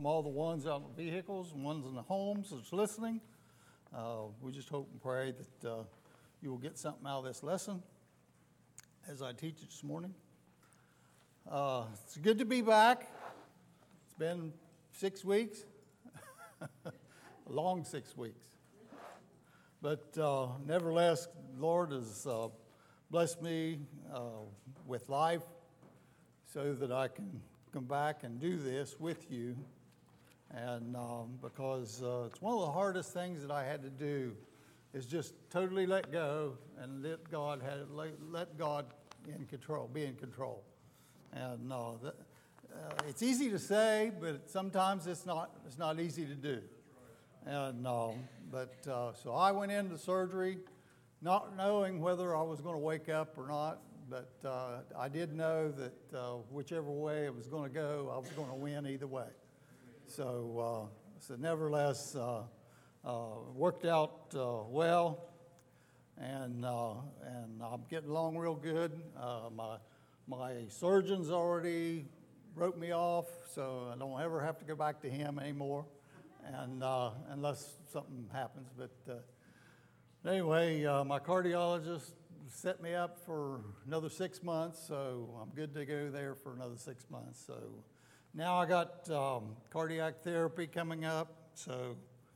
welcome all the ones out in the vehicles and ones in the homes that's listening. We just hope and pray that you will get something out of this lesson as I teach it this morning. It's good to be back. It's been 6 weeks, a long 6 weeks. But nevertheless, the Lord has blessed me with life so that I can come back and do this with you. And because it's one of the hardest things that I had to do is just totally let go and let God in control, be in control. And it's easy to say, but sometimes it's not easy to do. And so I went into surgery not knowing whether I was going to wake up or not, but I did know that whichever way it was going to go, I was going to win either way. So nevertheless, worked out well, and I'm getting along real good. My surgeon's already wrote me off, so I don't ever have to go back to him anymore, and unless something happens. But anyway, my cardiologist set me up for another 6 months, so I'm good to go there for another 6 months. So now I got cardiac therapy coming up, so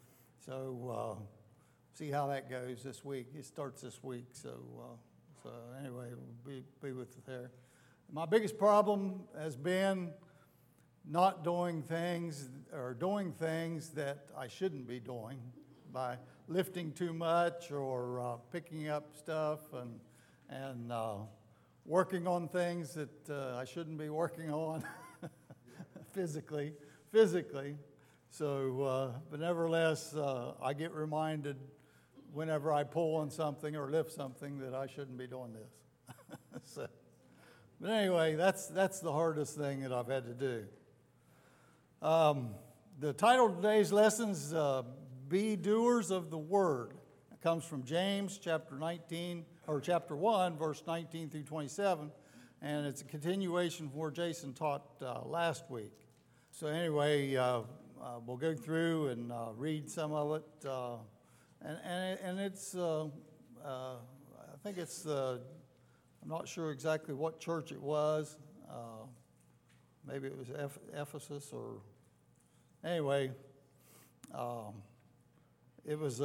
see how that goes this week. It starts this week, so anyway, we'll be with it there. My biggest problem has been not doing things or doing things that I shouldn't be doing by lifting too much or picking up stuff and working on things that I shouldn't be working on physically. So, but nevertheless, I get reminded whenever I pull on something or lift something that I shouldn't be doing this. But anyway, that's the hardest thing that I've had to do. The title of today's lesson is Be Doers of the Word. It comes from James chapter 1, verse 19 through 27, and it's a continuation from where Jason taught last week. So anyway, we'll go through and read some of it, and it's I think it's I'm not sure exactly what church it was. Maybe it was Ephesus or anyway. It was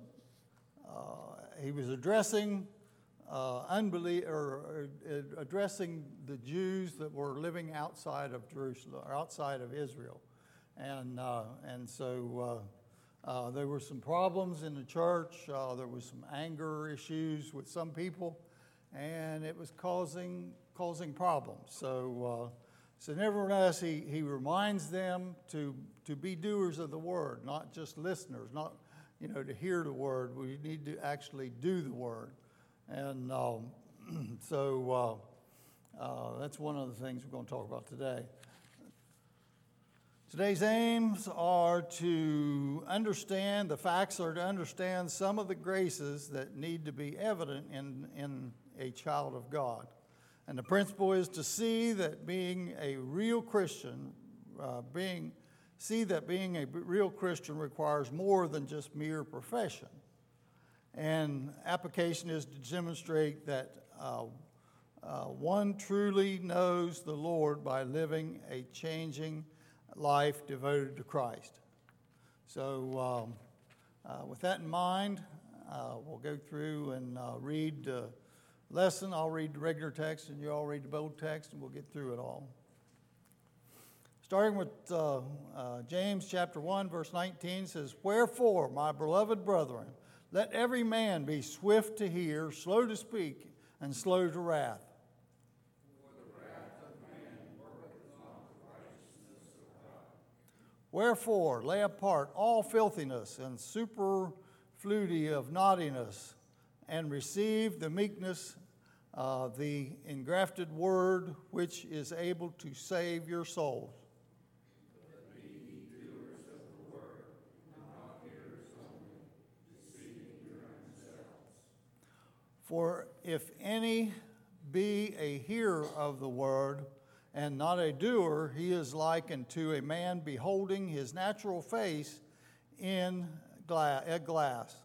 he was addressing unbelief or addressing the Jews that were living outside of Jerusalem or outside of Israel, and so there were some problems in the church. There was some anger issues with some people, and it was causing problems. So nevertheless, he reminds them to be doers of the word, not just listeners, not to hear the word. We need to actually do the word. And so that's one of the things we're going to talk about today. Today's aims are to understand the facts, or to understand some of the graces that need to be evident in a child of God. And the principle is to see that being a real Christian, being a real Christian requires more than just mere profession. And application is to demonstrate that one truly knows the Lord by living a changing life devoted to Christ. So with that in mind, we'll go through and read the lesson. I'll read the regular text and you all read the bold text, and we'll get through it all. Starting with James chapter 1, verse 19 says, "Wherefore, my beloved brethren, let every man be swift to hear, slow to speak, and slow to wrath. For the wrath of man worketh not the righteousness of God. Wherefore, lay apart all filthiness and superfluity of naughtiness, and receive the meekness, the engrafted word, which is able to save your souls. For if any be a hearer of the word, and not a doer, he is likened to a man beholding his natural face in a glass.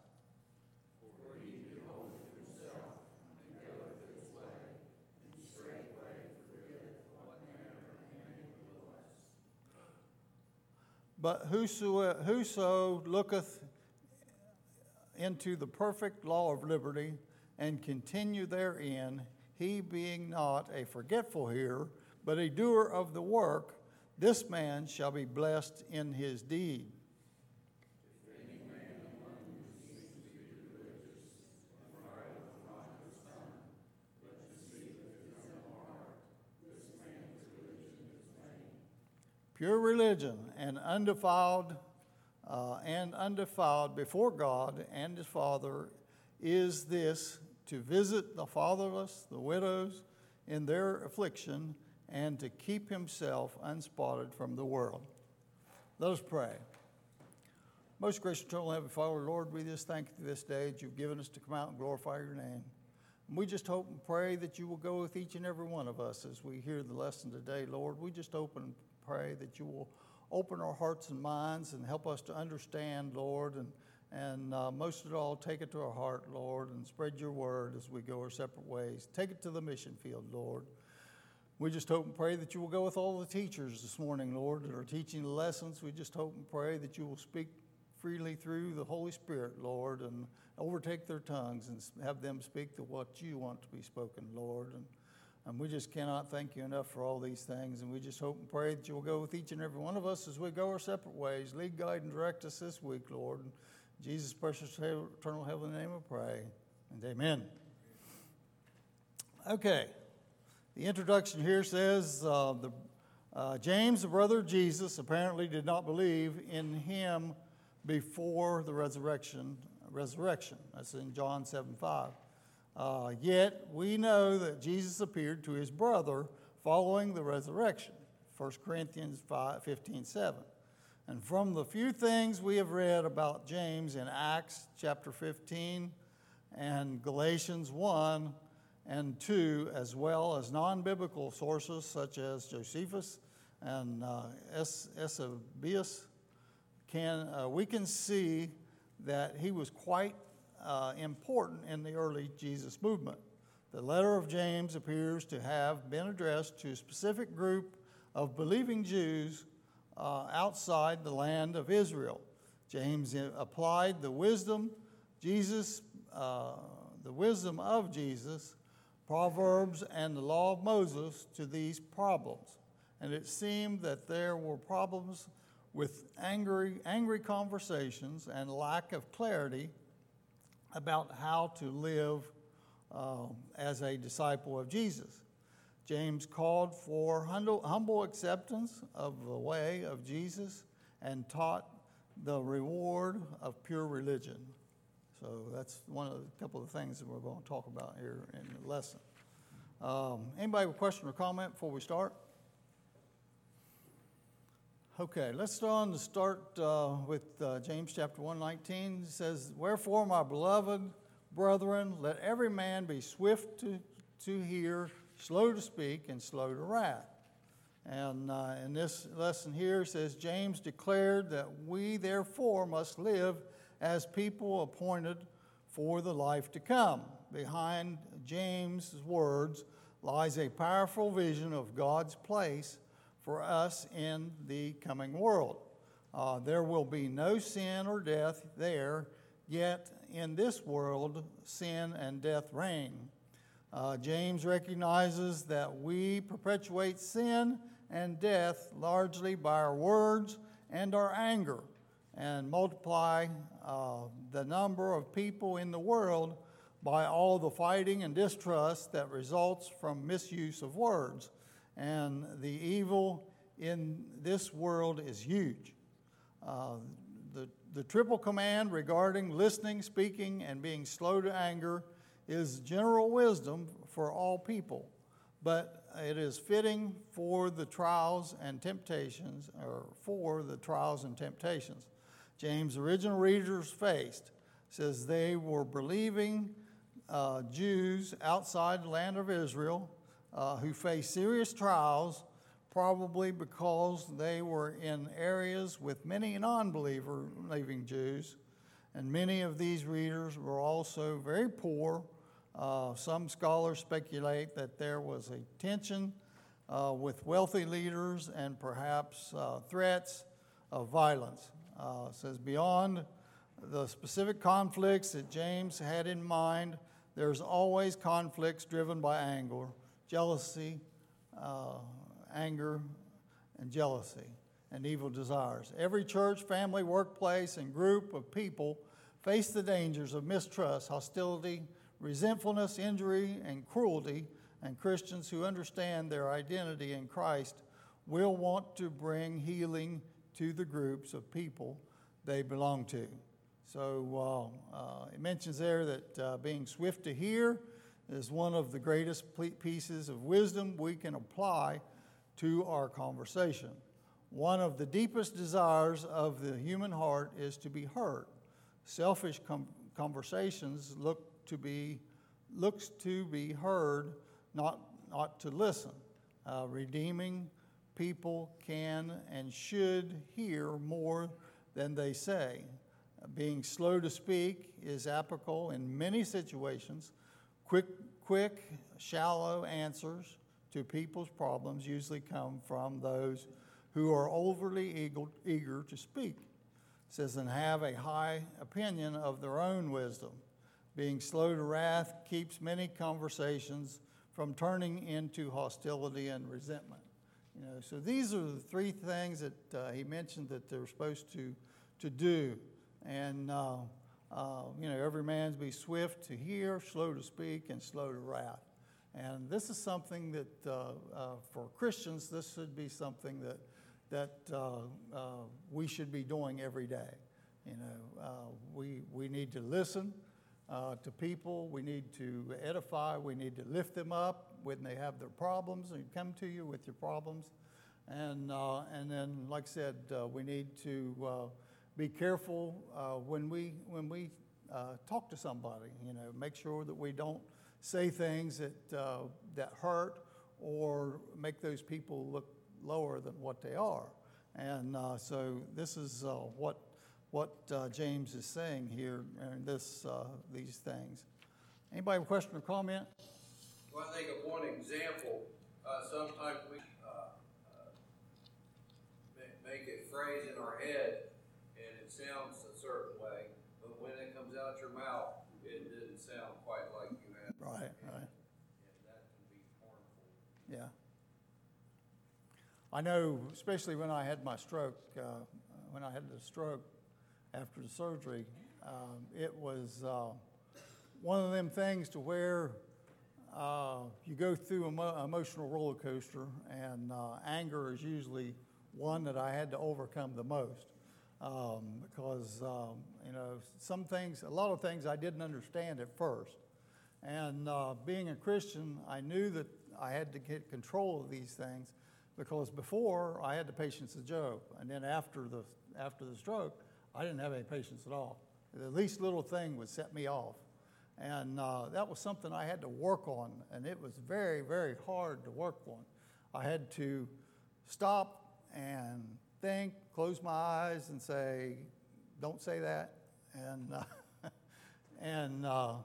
But whoso looketh into the perfect law of liberty and continue therein, he being not a forgetful hearer, but a doer of the work, this man shall be blessed in his deed. Pure religion and undefiled before God and his Father is this, to visit the fatherless, the widows in their affliction, and to keep himself unspotted from the world. Let us pray. Most gracious eternal Heavenly Father, Lord, we just thank you for this day that you've given us to come out and glorify your name. And we just hope and pray that you will go with each and every one of us as we hear the lesson today, Lord. We just hope and pray that you will open our hearts and minds and help us to understand, Lord, and most of all, take it to our heart, Lord, and spread your word as we go our separate ways. Take it to the mission field, Lord. We just hope and pray that you will go with all the teachers this morning, Lord, that are teaching the lessons. We just hope and pray that you will speak freely through the Holy Spirit, Lord, and overtake their tongues and have them speak to what you want to be spoken, Lord. And we just cannot thank you enough for all these things. And we just hope and pray that you will go with each and every one of us as we go our separate ways. Lead, guide, and direct us this week, Lord. In Jesus' precious, eternal heavenly name we pray. And amen. Okay. The introduction here says James, the brother of Jesus, apparently did not believe in him before the resurrection. That's in John 7:5. Yet we know that Jesus appeared to his brother following the resurrection, 1 Corinthians 15:7. And from the few things we have read about James in Acts chapter 15 and Galatians 1 and 2, as well as non-biblical sources such as Josephus and Eusebius, we can see that he was quite important in the early Jesus movement. The letter of James appears to have been addressed to a specific group of believing Jews outside the land of Israel. James applied the wisdom of Jesus, Proverbs, and the law of Moses to these problems. And it seemed that there were problems with angry conversations and lack of clarity about how to live as a disciple of Jesus. James called for humble acceptance of the way of Jesus and taught the reward of pure religion. So that's a couple of things that we're going to talk about here in the lesson. Anybody have a question or comment before we start? Okay, let's start with James chapter 1:19. It says, "Wherefore, my beloved brethren, let every man be swift to hear, slow to speak, and slow to wrath." And in this lesson here, it says, James declared that we therefore must live as people appointed for the life to come. Behind James' words lies a powerful vision of God's place for us in the coming world. There will be no sin or death there, yet in this world sin and death reign. James recognizes that we perpetuate sin and death largely by our words and our anger, and multiply the number of people in the world by all the fighting and distrust that results from misuse of words. And the evil in this world is huge. The triple command regarding listening, speaking, and being slow to anger is general wisdom for all people, but it is fitting for the trials and temptations, James' original readers faced. Says they were believing Jews outside the land of Israel who faced serious trials probably because they were in areas with many non-believer believing Jews, and many of these readers were also very poor. Some scholars speculate that there was a tension with wealthy leaders and perhaps threats of violence. It says, beyond the specific conflicts that James had in mind, there's always conflicts driven by anger, jealousy, anger, and jealousy, and evil desires. Every church, family, workplace, and group of people face the dangers of mistrust, hostility, resentfulness, injury, and cruelty, and Christians who understand their identity in Christ will want to bring healing to the groups of people they belong to. So it mentions there that being swift to hear is one of the greatest pieces of wisdom we can apply to our conversation. One of the deepest desires of the human heart is to be heard. Selfish conversations looks to be heard, not to listen. Redeeming people can and should hear more than they say. Being slow to speak is applicable in many situations. Quick, shallow answers to people's problems usually come from those who are overly eager to speak. It says, and have a high opinion of their own wisdom. Being slow to wrath keeps many conversations from turning into hostility and resentment. So these are the three things that he mentioned that they're supposed to do. And every man's be swift to hear, slow to speak, and slow to wrath. And this is something that for Christians, this should be something that we should be doing every day. We need to listen to people. We need to edify. We need to lift them up when they have their problems and come to you with your problems. And then, like I said, we need to be careful when we talk to somebody. Make sure that we don't say things that hurt or make those people look lower than what they are. And so this is what James is saying here in these things. Anybody have a question or comment? Well, I think of one example. Sometimes we make a phrase in our head, and it sounds a certain way, but when it comes out your mouth, it didn't sound quite like you had. Right. And that can be harmful. Yeah. I know, especially when I had my stroke, when I had the stroke after the surgery, it was one of them things to where you go through an emotional roller coaster, and anger is usually one that I had to overcome the most because, a lot of things I didn't understand at first. And being a Christian, I knew that I had to get control of these things because before I had the patience of Job, and then after the stroke, I didn't have any patience at all. The least little thing would set me off. And that was something I had to work on, and it was very, very hard to work on. I had to stop and think, close my eyes and say, don't say that, and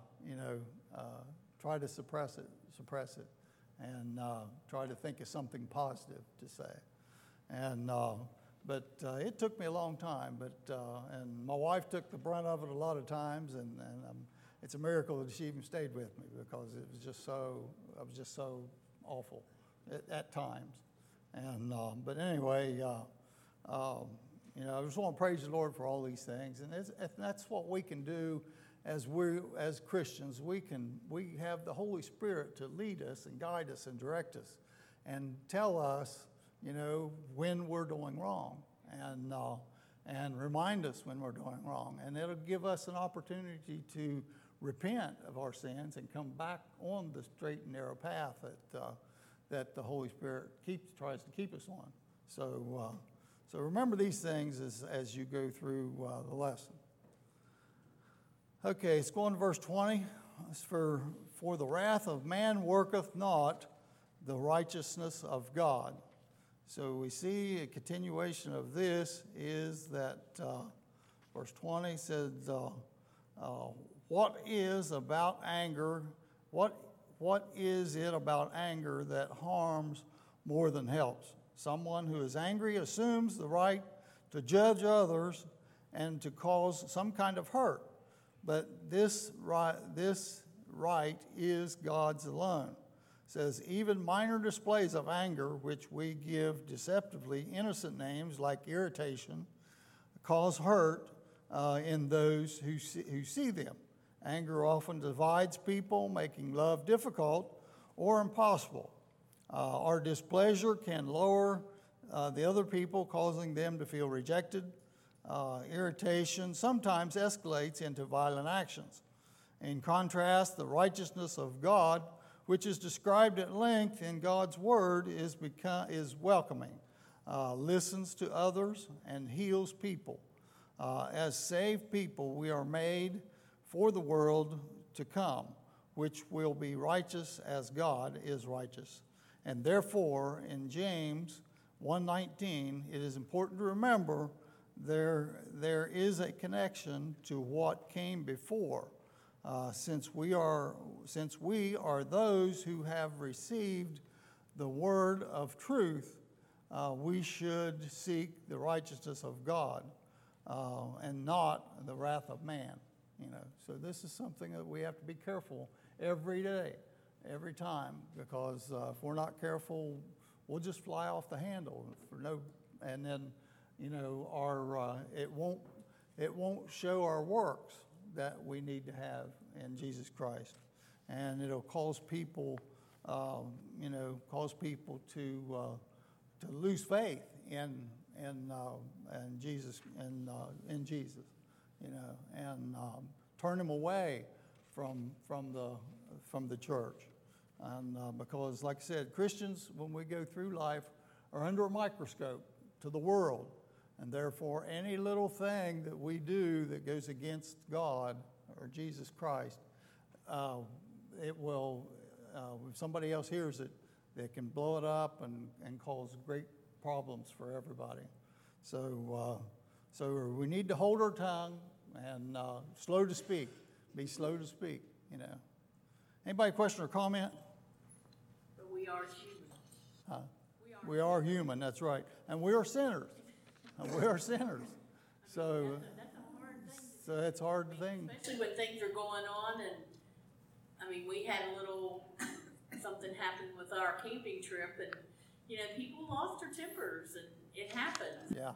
try to suppress it, and try to think of something positive to say. And but it took me a long time, and my wife took the brunt of it a lot of times, and it's a miracle that she even stayed with me because I was just so awful at times. And but anyway, I just want to praise the Lord for all these things, and that's what we can do as Christians. We have the Holy Spirit to lead us and guide us and direct us, and tell us, when we're doing wrong, and remind us when we're doing wrong, and it'll give us an opportunity to repent of our sins and come back on the straight and narrow path that the Holy Spirit tries to keep us on. So remember these things as you go through the lesson. Okay, let's go on to verse 20. It's for the wrath of man worketh not the righteousness of God. So we see a continuation of this is that verse 20 says, what is about anger? What is it about anger that harms more than helps? Someone who is angry assumes the right to judge others and to cause some kind of hurt. But this right is God's alone. It says, even minor displays of anger, which we give deceptively innocent names like irritation, cause hurt in those who see them. Anger often divides people, making love difficult or impossible. Our displeasure can lower the other people, causing them to feel rejected. Irritation sometimes escalates into violent actions. In contrast, the righteousness of God, which is described at length in God's Word, is welcoming, listens to others, and heals people. As saved people, we are made for the world to come, which will be righteous as God is righteous. And therefore, in James 1:19, it is important to remember there is a connection to what came before. Since we are those who have received the word of truth, we should seek the righteousness of God and not the wrath of man. So this is something that we have to be careful every day, every time, because if we're not careful, we'll just fly off the handle and then it won't show our works that we need to have in Jesus Christ, and it'll cause people to lose faith in Jesus and turn them away from the church, and because, like I said, Christians, when we go through life, are under a microscope to the world. And therefore, any little thing that we do that goes against God or Jesus Christ, it will, if somebody else hears it, they can blow it up and cause great problems for everybody. So we need to hold our tongue and slow to speak. Be slow to speak, Anybody question or comment? But we are human. We are human, that's right. And we are sinners. We are sinners. So That's a hard thing. so it's a hard thing. Especially when things are going on, and we had a little something happen with our camping trip, and people lost their tempers, and it happens. Yeah.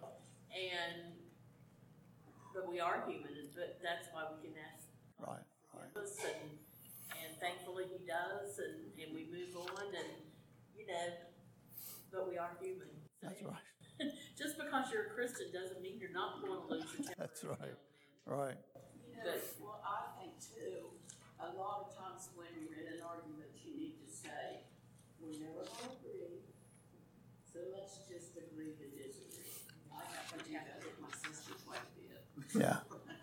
But we are human, but that's why we can ask. Right. Us, and thankfully He does, and we move on, and but we are human. So. That's right. Just because you're a Christian doesn't mean you're not going to lose your temper. That's right. Right. Well, I think too, a lot of times when you're in an argument, you need to say, we're never going to agree, so let's just agree to disagree. I have to do that with my sister quite a bit. Yeah.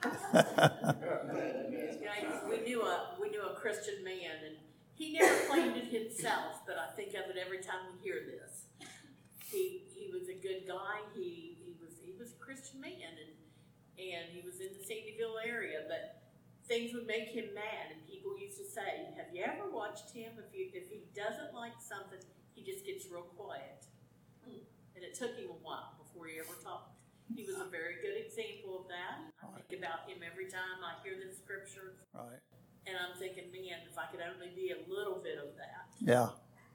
We knew a Christian man, and he never claimed it himself, but I think of it every time we hear this. He was a good guy. He was a Christian man, and he was in the Sandyville area, but things would make him mad, and people used to say, have you ever watched him? If he doesn't like something, he just gets real quiet. And it took him a while before he ever talked. He was a very good example of that. I think about him every time I hear the scriptures. Right. And I'm thinking, man, if I could only be a little bit of that. Yeah.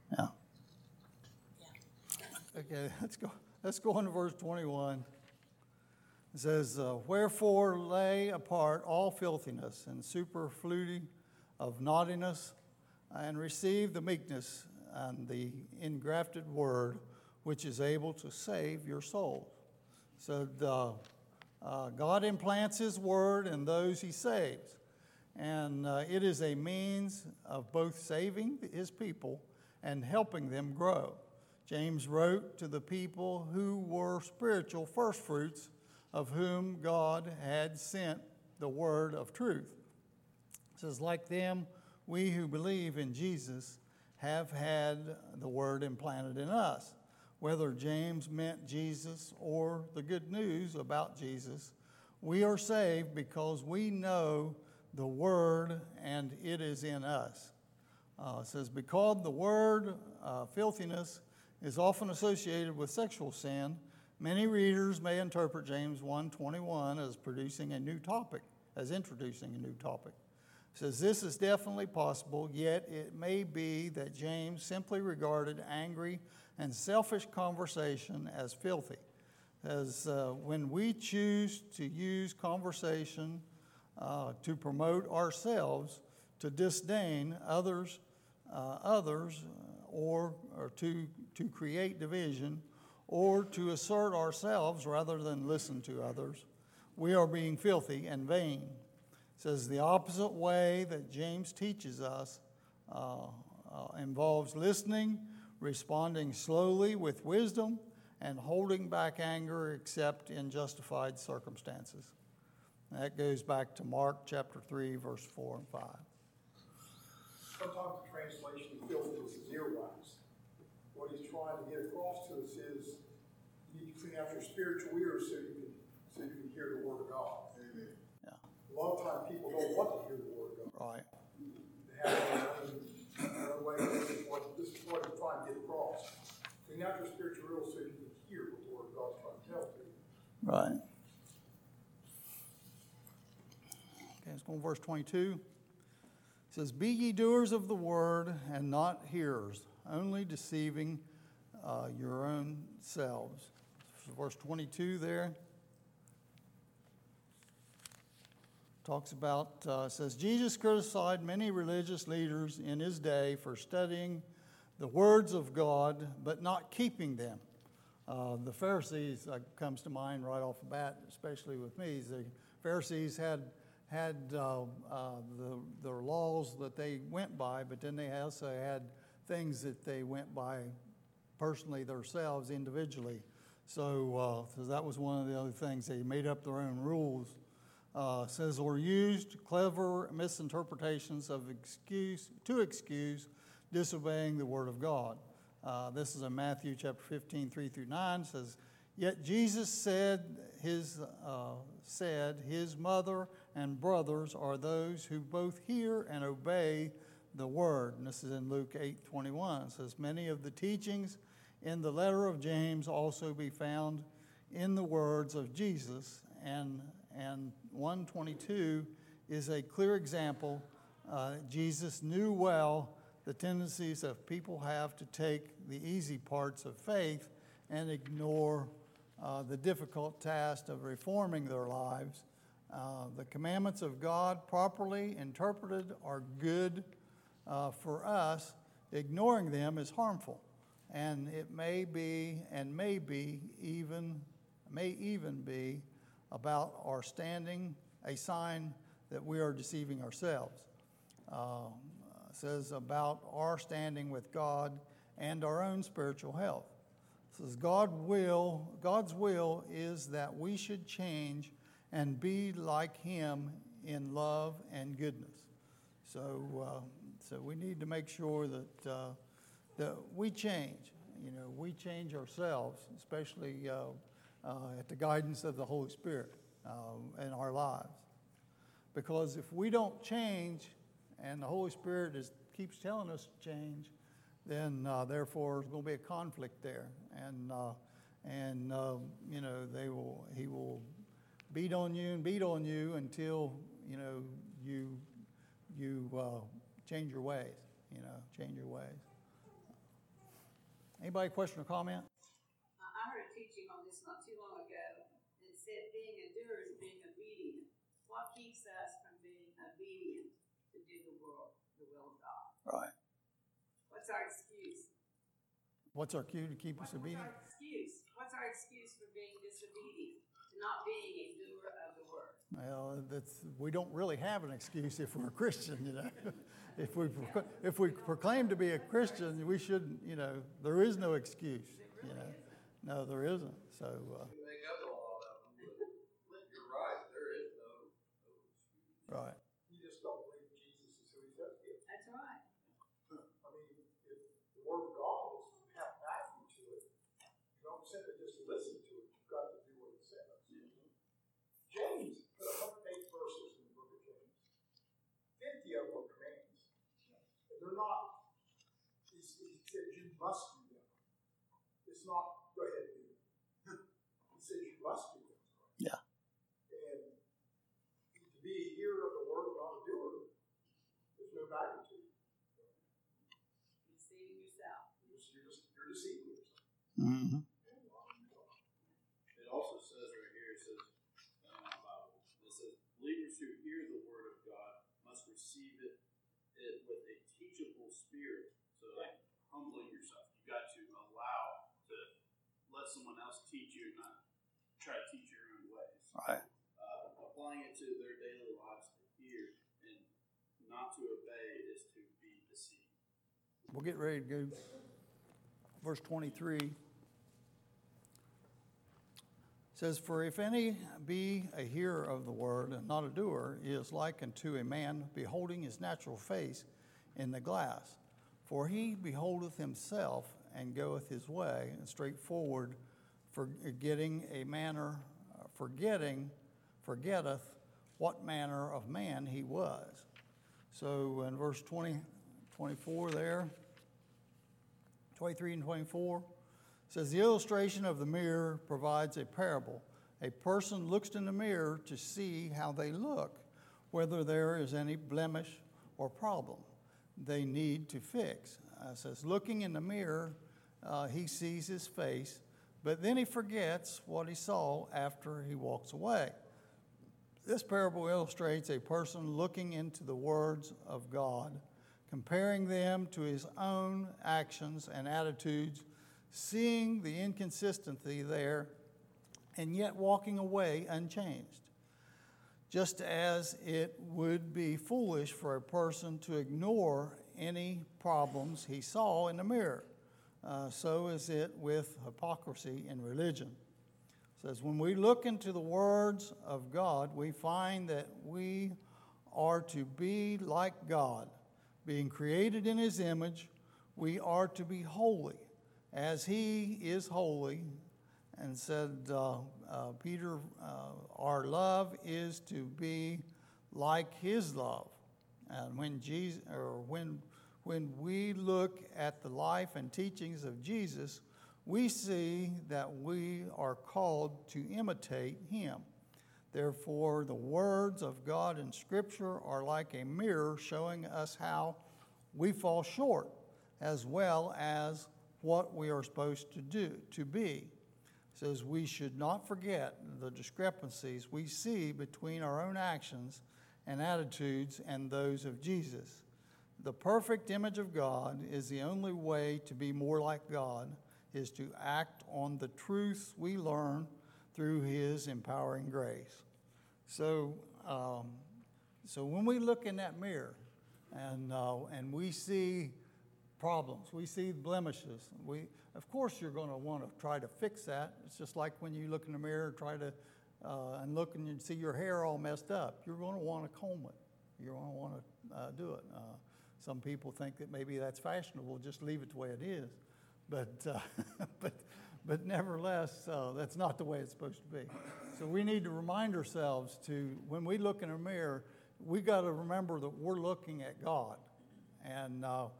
Okay, let's go on to verse 21. It says, wherefore lay apart all filthiness and superfluity of naughtiness, and receive the meekness and the engrafted word, which is able to save your souls. So God implants His word in those He saves. And it is a means of both saving His people and helping them grow. James wrote to the people who were spiritual firstfruits, of whom God had sent the word of truth. It says, like them, we who believe in Jesus have had the word implanted in us, whether James meant Jesus or the good news about Jesus. We are saved because we know the Word and it is in us. It says, because the word filthiness is often associated with sexual sin, many readers may interpret James 1:21 as introducing a new topic. It says this is definitely possible, yet it may be that James simply regarded angry and selfish conversation as filthy. As when we choose to use conversation to promote ourselves, to disdain others, or to create division, or to assert ourselves rather than listen to others, we are being filthy and vain. It says the opposite way that James teaches us involves listening, responding slowly with wisdom, and holding back anger except in justified circumstances. That goes back to Mark chapter 3, verse 4 and 5. Sometimes the translation filthiness is earwax. What he's trying to get across to us is you need to clean out your spiritual ears so you can hear the Word of God. Amen. Yeah. A lot of times people don't want to hear the Word of God. Right. They have their own way. This is what he's trying to get across. Clean out your spiritual ears so you can hear what the Word of God's trying to tell you. Right. Okay, let's go to verse 22. It says, be ye doers of the word and not hearers, only deceiving your own selves. So verse 22 there talks about, says, Jesus criticized many religious leaders in his day for studying the words of God, but not keeping them. The Pharisees comes to mind right off the bat, especially with me. The Pharisees had their laws that they went by, but then they also had things that they went by personally themselves, individually. So that was one of the other things. They made up their own rules. Says, or used clever misinterpretations of excuse disobeying the word of God. This is in Matthew chapter 15, 3 through 9. It says, yet Jesus said his mother and brothers are those who both hear and obey the word. And this is in Luke 8:21. It says, many of the teachings in the letter of James also be found in the words of Jesus. And 1:22 is a clear example. Jesus knew well the tendencies that people have to take the easy parts of faith and ignore the difficult task of reforming their lives. The commandments of God, properly interpreted, are good for us. Ignoring them is harmful, and it may even be about our standing, a sign that we are deceiving ourselves. It says about our standing with God and our own spiritual health. It says God's will is that we should change and be like Him in love and goodness. So we need to make sure that we change. We change ourselves, especially at the guidance of the Holy Spirit in our lives. Because if we don't change, and the Holy Spirit keeps telling us to change, then therefore there's going to be a conflict there, and He will beat on you until you change your ways. Change your ways. Anybody question or comment? I heard a teaching on this not too long ago. It said being a doer is being obedient. What keeps us from being obedient to do the will of God? Right. What's our excuse? What's our cue to keep us obedient? What's our excuse for being disobedient, to not being a doer of the word? Well, we don't really have an excuse if we're a Christian, If we proclaim to be a Christian, we shouldn't, there is no excuse, No, there isn't. So. You make up a lot of them, but you're right, there is no excuse. Right. You just don't believe Jesus is who he says he is. That's right. I mean, if the Word of God is have value to it, must do them. It's not, go ahead and do them. He says you must do them. Yeah. And to be a hearer of the word and not a doer, there's no magnitude. Deceiving yourself. You're deceiving yourself. Mm-hmm. It also says right here, it says, in my Bible, it says, believers who hear the word of God must receive it with a teachable spirit. So, like, humbling yourself. You got to allow to let someone else teach you, not try to teach your own ways. Right. Applying it to their daily lives to hear and not to obey is to be deceived. We'll get ready to go. Verse 23 says, "For if any be a hearer of the word and not a doer, he is like unto a man beholding his natural face in the glass. For he beholdeth himself and goeth his way, and straightforward forgetteth what manner of man he was." So in verse 24 there, 23 and 24, says, "The illustration of the mirror provides a parable. A person looks in the mirror to see how they look, whether there is any blemish or problem they need to fix." It says, looking in the mirror, he sees his face, but then he forgets what he saw after he walks away. This parable illustrates a person looking into the words of God, comparing them to his own actions and attitudes, seeing the inconsistency there, and yet walking away unchanged. Just as it would be foolish for a person to ignore any problems he saw in the mirror, so is it with hypocrisy in religion. It says, when we look into the words of God, we find that we are to be like God. Being created in his image, we are to be holy as he is holy. And said Peter, our love is to be like his love. And when we look at the life and teachings of Jesus, we see that we are called to imitate him. Therefore, the words of God in Scripture are like a mirror showing us how we fall short, as well as what we are supposed to be. It says we should not forget the discrepancies we see between our own actions and attitudes and those of Jesus. The perfect image of God is the only way to be more like God, is to act on the truths we learn through his empowering grace. So when we look in that mirror and we see problems, we see blemishes, of course you're going to want to try to fix that. It's just like when you look in the mirror, try to and look and you see your hair all messed up. You're going to want to comb it. You're going to want to do it. Some people think that maybe that's fashionable, just leave it the way it is. But nevertheless, that's not the way it's supposed to be. So we need to remind ourselves when we look in a mirror, we got to remember that we're looking at God, and how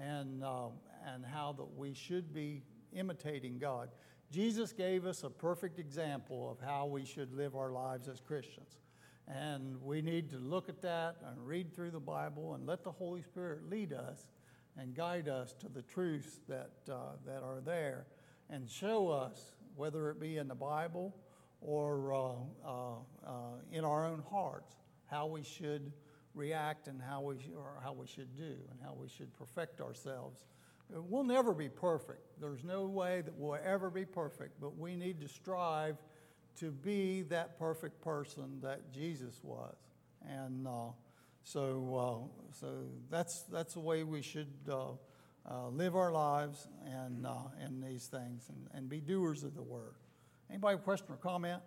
that we should be imitating God. Jesus gave us a perfect example of how we should live our lives as Christians. And we need to look at that and read through the Bible and let the Holy Spirit lead us and guide us to the truths that are there, and show us, whether it be in the Bible or in our own hearts, how we should react and how we should do and how we should perfect ourselves. We'll never be perfect. There's no way that we'll ever be perfect, but we need to strive to be that perfect person that Jesus was. And so that's the way we should live our lives and these things and be doers of the word. Anybody have a question or comment?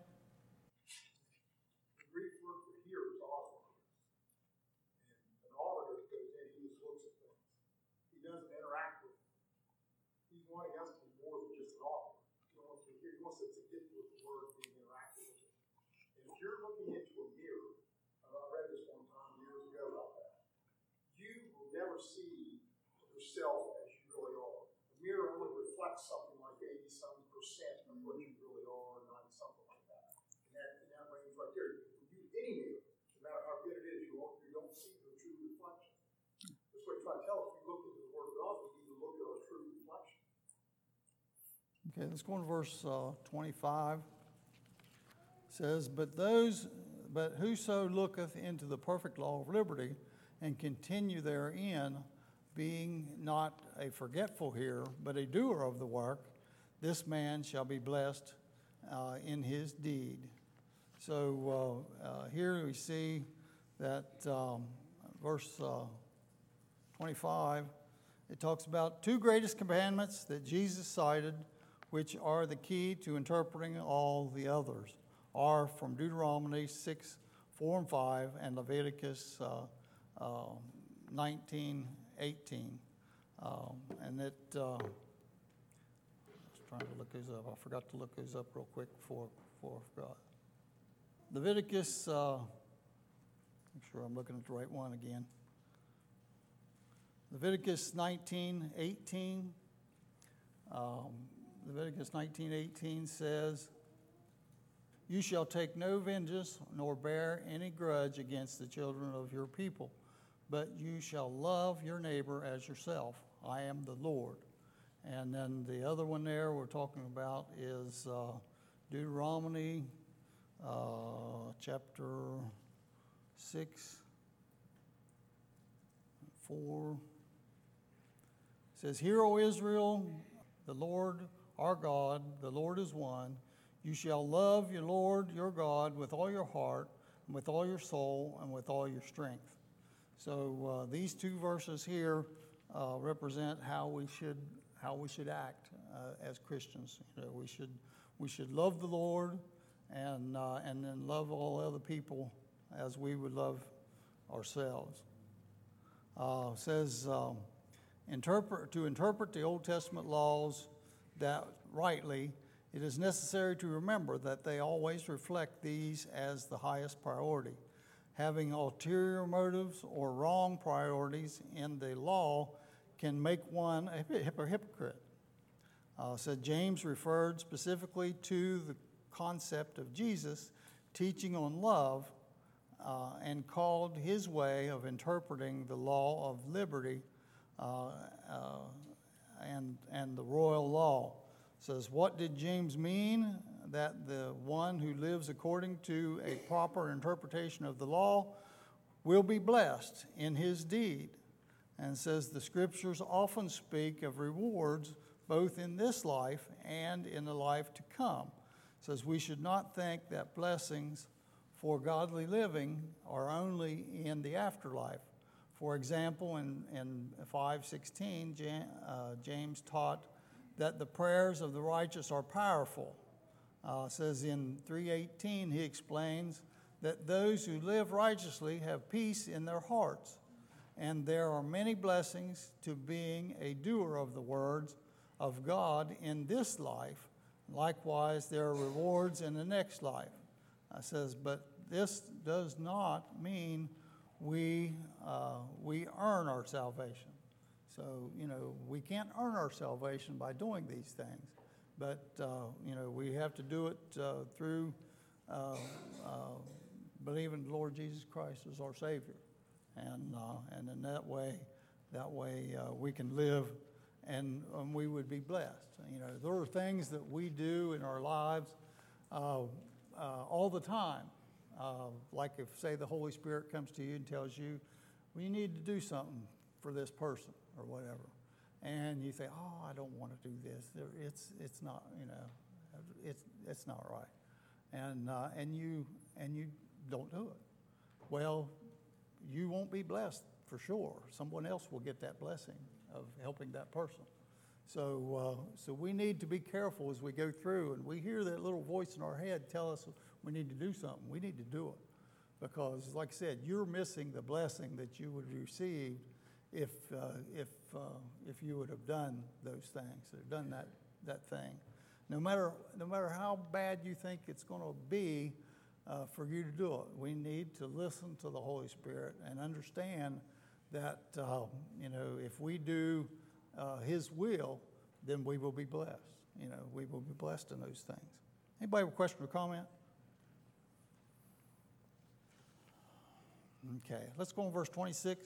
The Greek word for hear is auditor. And an auditor goes in, he just looks at things. He doesn't interact with them. He's wanting us to be more than just an auditor. He wants to hear, he wants us to get with the word being interactive with it. And if you're looking into a mirror, I read this one time years ago about that, you will never see yourself as you really are. The mirror something like 80-some% of what you really are, or 90-something like that. In that range right there, you can use any mirror, no matter how good it is, you don't see the true reflection. That's what you try to tell us. If you look into the Word of God, we need to look at our true reflection. Okay, let's go on to verse 25. It says, But whoso looketh into the perfect law of liberty, and continue therein, being not a forgetful hearer, but a doer of the work, this man shall be blessed in his deed. So here we see that verse 25, it talks about two greatest commandments that Jesus cited, which are the key to interpreting all the others, are from Deuteronomy 6:4-5, and Leviticus 19:18. And it, I was trying to look these up. I forgot to look these up real quick before I forgot. Leviticus, make sure I'm looking at the right one again. Leviticus 19:18. Leviticus 19:18 says, You shall take no vengeance, nor bear any grudge against the children of your people, but you shall love your neighbor as yourself. I am the Lord. And then the other one there we're talking about is Deuteronomy chapter 6:4. It says, Hear, O Israel, the Lord our God, the Lord is one. You shall love your Lord your God with all your heart, and with all your soul, and with all your strength. So these two verses here represent how we should act as Christians. You know, we should love the Lord, and then love all other people as we would love ourselves. Says to interpret the Old Testament laws that rightly, it is necessary to remember that they always reflect these as the highest priority. Having ulterior motives or wrong priorities in the law can make one a hypocrite. Said James referred specifically to the concept of Jesus teaching on love and called his way of interpreting the law of liberty and the royal law. Says, what did James mean? That the one who lives according to a proper interpretation of the law will be blessed in his deed. And says the scriptures often speak of rewards both in this life and in the life to come. Says we should not think that blessings for godly living are only in the afterlife. For example, in 5:16, James taught that the prayers of the righteous are powerful. Says in 3:18, he explains that those who live righteously have peace in their hearts, and there are many blessings to being a doer of the words of God in this life. Likewise, there are rewards in the next life. Says, but this does not mean we earn our salvation. So, we can't earn our salvation by doing these things. But, we have to do it through believing the Lord Jesus Christ as our Savior. And in that way we can live and we would be blessed. There are things that we do in our lives all the time. Like if, say, the Holy Spirit comes to you and tells you, well, you need to do something for this person or whatever. And you say, oh, I don't want to do this. It's not, it's not right. And you don't do it. Well, you won't be blessed for sure. Someone else will get that blessing of helping that person. So we need to be careful as we go through, and we hear that little voice in our head tell us we need to do something. We need to do it, because, like I said, you're missing the blessing that you would receive if you would have done those things, or done that thing. No matter how bad you think it's going to be for you to do it, we need to listen to the Holy Spirit and understand that if we do His will, then we will be blessed. We will be blessed in those things. Anybody have a question or comment? Okay, let's go on verse 26.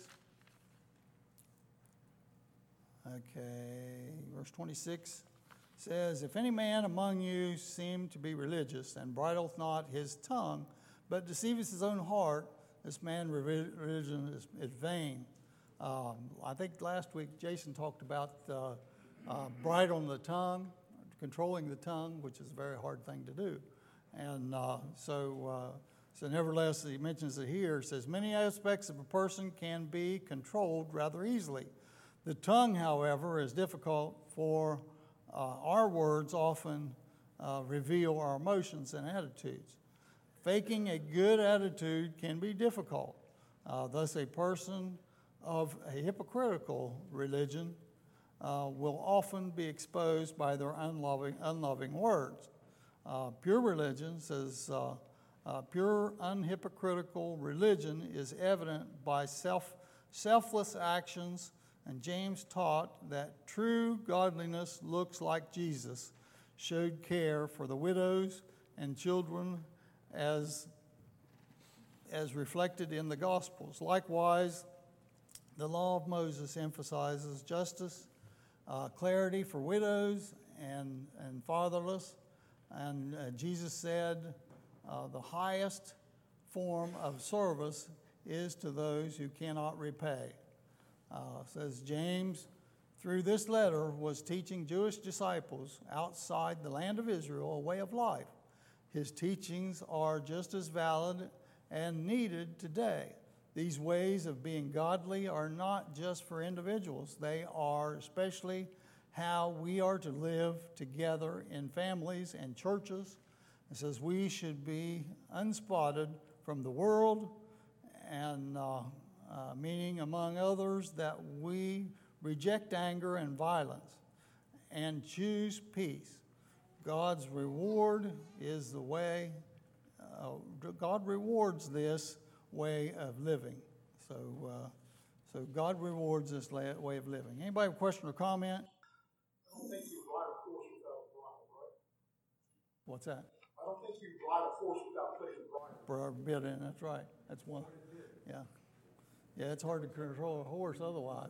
Okay, verse 26 says, if any man among you seem to be religious and bridleth not his tongue, but deceiveth his own heart, this man's religion is vain. I think last week Jason talked about bridling the tongue, controlling the tongue, which is a very hard thing to do. And so nevertheless, he mentions it here. It says, many aspects of a person can be controlled rather easily. The tongue, however, is difficult, for our words often reveal our emotions and attitudes. Faking a good attitude can be difficult. Thus, a person of a hypocritical religion will often be exposed by their unloving words. Pure religion says, pure unhypocritical religion is evident by selfless actions, and James taught that true godliness looks like Jesus, showed care for the widows and children as reflected in the Gospels. Likewise, the law of Moses emphasizes justice, clarity for widows and fatherless. And Jesus said the highest form of service is to those who cannot repay. Says James, through this letter, was teaching Jewish disciples outside the land of Israel a way of life. His teachings are just as valid and needed today. These ways of being godly are not just for individuals. They are especially how we are to live together in families and churches. It says we should be unspotted from the world, and meaning, among others, that we reject anger and violence and choose peace. God's reward is the way, God rewards this way of living. So God rewards this way of living. Anybody have a question or comment? I don't think you ride a horse without a bridle, right? What's that? I don't think you ride a horse without putting a bridle. Bit in, that's right. That's one. Yeah. Yeah, it's hard to control a horse otherwise,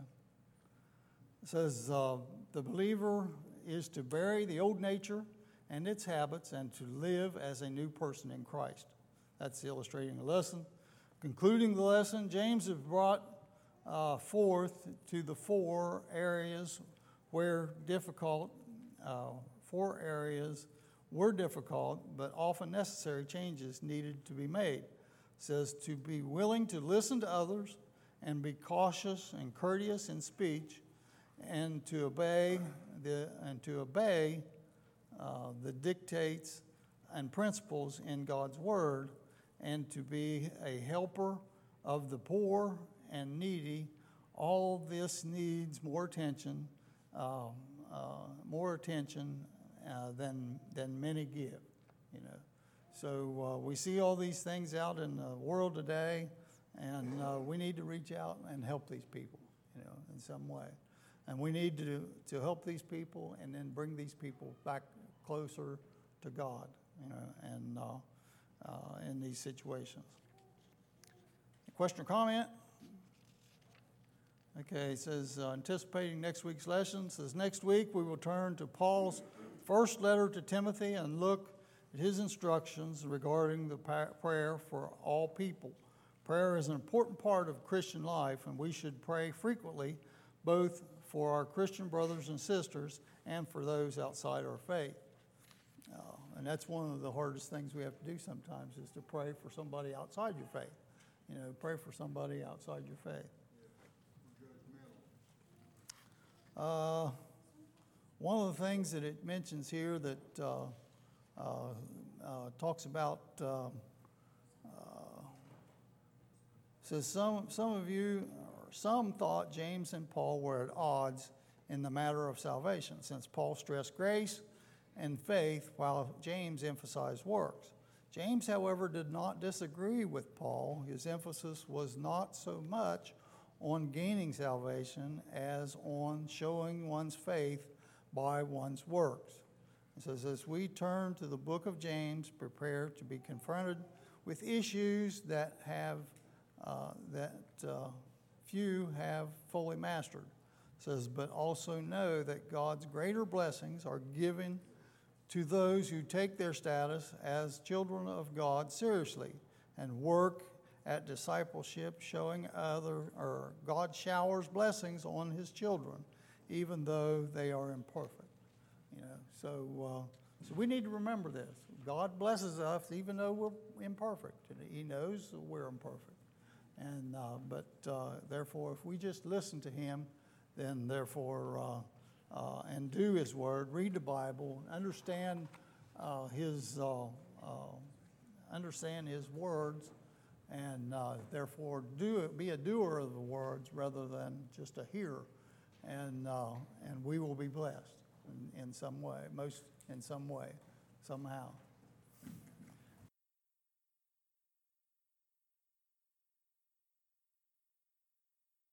It says the believer is to bury the old nature and its habits and to live as a new person in Christ. That's illustrating the lesson. Concluding the lesson, James has brought forth to the four areas were difficult, but often necessary changes needed to be made. It says to be willing to listen to others and be cautious and courteous in speech, and to obey the dictates and principles in God's Word, and to be a helper of the poor and needy. All this needs more attention than many give, So we see all these things out in the world today, and we need to reach out and help these people, in some way. And we need to help these people and then bring these people back closer to God, and in these situations. Question or comment? Okay, it says, anticipating next week's lesson, says next week we will turn to Paul's first letter to Timothy and look at his instructions regarding the prayer for all people. Prayer is an important part of Christian life, and we should pray frequently, both for our Christian brothers and sisters and for those outside our faith. And that's one of the hardest things we have to do sometimes, is to pray for somebody outside your faith. Pray for somebody outside your faith. One of the things that it mentions here that talks about, says some thought James and Paul were at odds in the matter of salvation, since Paul stressed grace and faith while James emphasized works. James, however, did not disagree with Paul. His emphasis was not so much on gaining salvation as on showing one's faith by one's works. It says, as we turn to the book of James, prepare to be confronted with issues that few have fully mastered. It says, but also know that God's greater blessings are given to those who take their status as children of God seriously and work at discipleship, showing God showers blessings on his children, even though they are imperfect. So we need to remember this. God blesses us even though we're imperfect, and he knows that we're imperfect. And therefore, if we just listen to him, then therefore and do his word, read the Bible, understand his words, and therefore be a doer of the words rather than just a hearer, and we will be blessed in some way, somehow.